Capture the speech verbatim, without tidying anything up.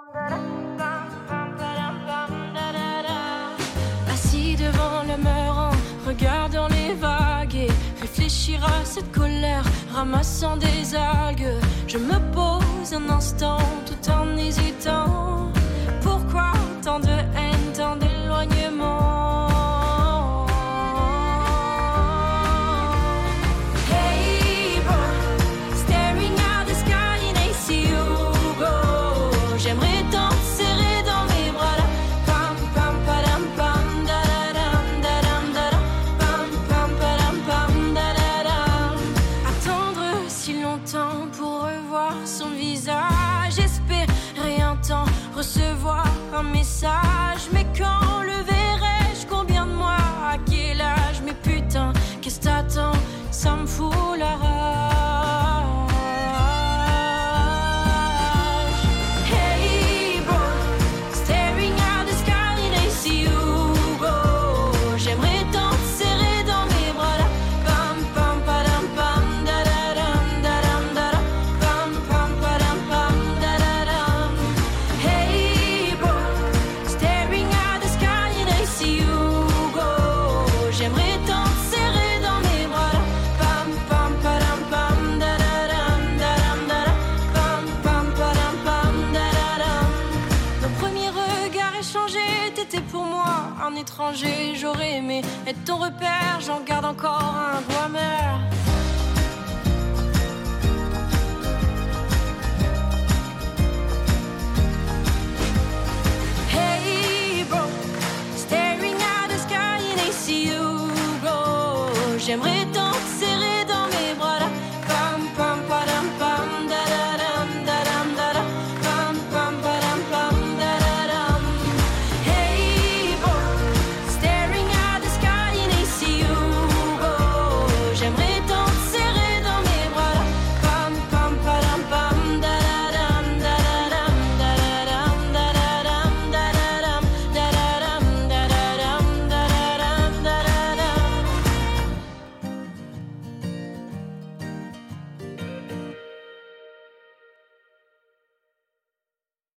Assis devant le mur en regardant les vagues et réfléchir à cette colère, ramassant des algues. Je me pose un instant tout en hésitant. Pourquoi tant de haine, tant d'éloignement? Recevoir un message, mais quand le verrai-je? Combien de mois? À quel âge? Mais putain, qu'est-ce t'attends? Ça me fout la rage. Hey bro, staring at the sky and I see you go. J'aimerais tant te serrer dans mes bras là. Pam pam padam pam da da dam da dam da da. Pam pam padam pam da da dam. Hey bro, staring at the sky and I see you go. J'aimerais tant te serrer dans mes bras là. Pam pam padam pam da da dam da dam da da. Pam pam padam pam da da dam. Nos premiers regards échangés, t'étais pour moi un étranger. J'aurais aimé être ton repère, j'en garde encore un goût amer.